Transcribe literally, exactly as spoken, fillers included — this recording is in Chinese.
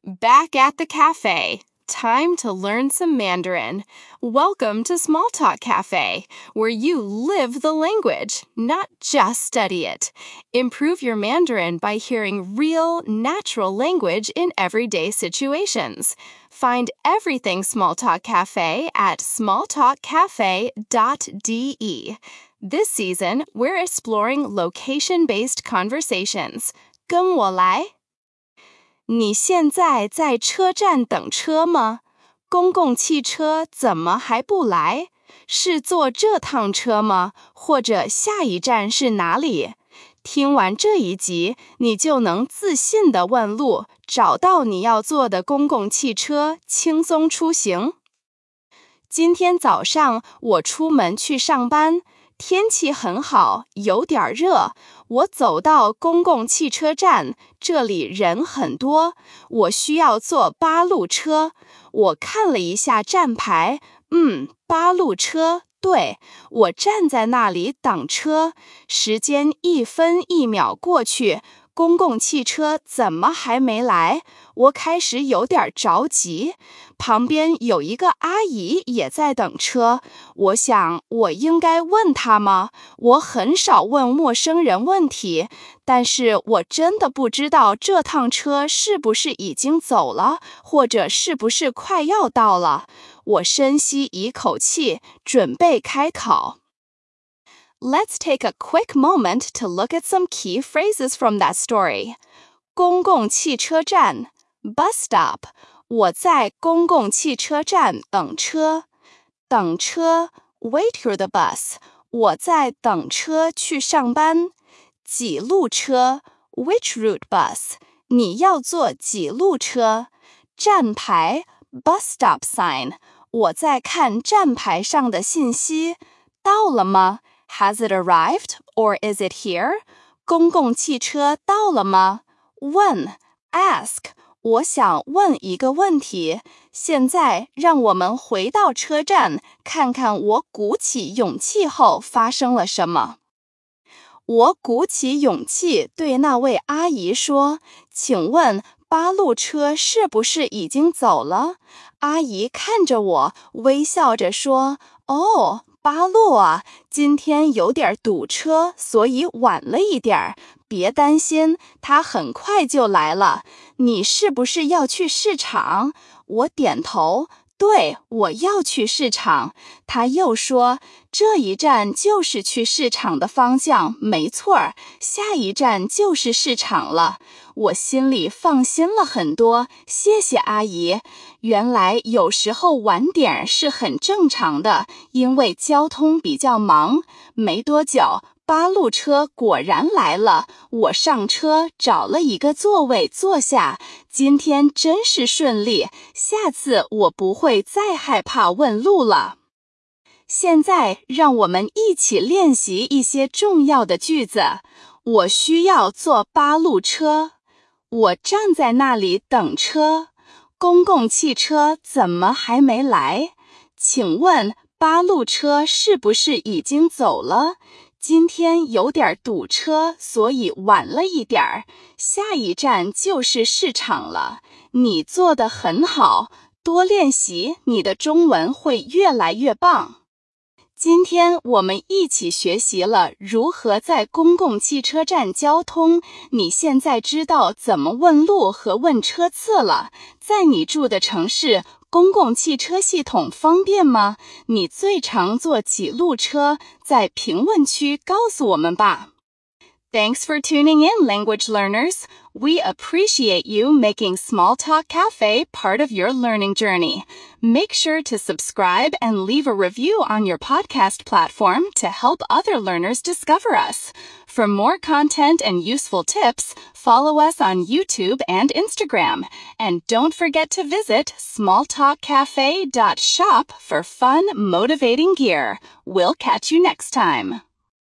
Back at the cafe. Time to learn some Mandarin. Welcome to Small Talk Cafe, where you live the language, not just study it. Improve your Mandarin by hearing real, natural language in everyday situations. Find everything Small Talk Cafe at small talk cafe dot d e. This season, we're exploring location-based conversations. 跟我来。你现在在车站等车吗？公共汽车怎么还不来？是坐这趟车吗？或者下一站是哪里？听完这一集，你就能自信地问路，找到你要坐的公共汽车，轻松出行。今天早上我出门去上班，天气很好，有点热。我走到公共汽车站，这里人很多，我需要坐八路车。我看了一下站牌，嗯，八路车，对，我站在那里等车。时间一分一秒过去，公共汽车怎么还没来？我开始有点着急。旁边有一个阿姨也在等车，我想我应该问她吗？我很少问陌生人问题，但是我真的不知道这趟车是不是已经走了，或者是不是快要到了。我深吸一口气，准备开口。Let's take a quick moment to look at some key phrases from that story. 公共汽车站 bus stop. 我在公共汽车站等车。等车 wait for the bus. 我在等车去上班。几路车 which route bus. 你要坐几路车？站牌 bus stop sign. 我在看站牌上的信息。到了吗？Has it arrived, or is it here? 公共汽车到了吗？问 ask. 我想问一个问题。现在让我们回到车站，看看我鼓起勇气后发生了什么。我鼓起勇气对那位阿姨说：“请问八路车是不是已经走了？”阿姨看着我，微笑着说：“哦。”八路啊，今天有点堵车，所以晚了一点儿。别担心，他很快就来了。你是不是要去市场？我点头，对，我要去市场。他又说，这一站就是去市场的方向，没错儿，下一站就是市场了。我心里放心了很多，谢谢阿姨。原来有时候晚点是很正常的，因为交通比较忙。没多久，八路车果然来了，我上车找了一个座位坐下。今天真是顺利，下次我不会再害怕问路了。现在让我们一起练习一些重要的句子。我需要坐八路车。我站在那里等车。公共汽车怎么还没来？请问八路车是不是已经走了？今天有点堵车，所以晚了一点儿。下一站就是市场了。你做得很好，多练习，你的中文会越来越棒。今天我们一起学习了如何在公共汽车站交通，你现在知道怎么问路和问车次了。在你住的城市，公共汽车系统方便吗？你最常坐几路车？在评论区告诉我们吧。Thanks for tuning in, language learners. We appreciate you making Small Talk Cafe part of your learning journey. Make sure to subscribe and leave a review on your podcast platform to help other learners discover us. For more content and useful tips, follow us on YouTube and Instagram. And don't forget to visit small talk cafe dot shop for fun, motivating gear. We'll catch you next time.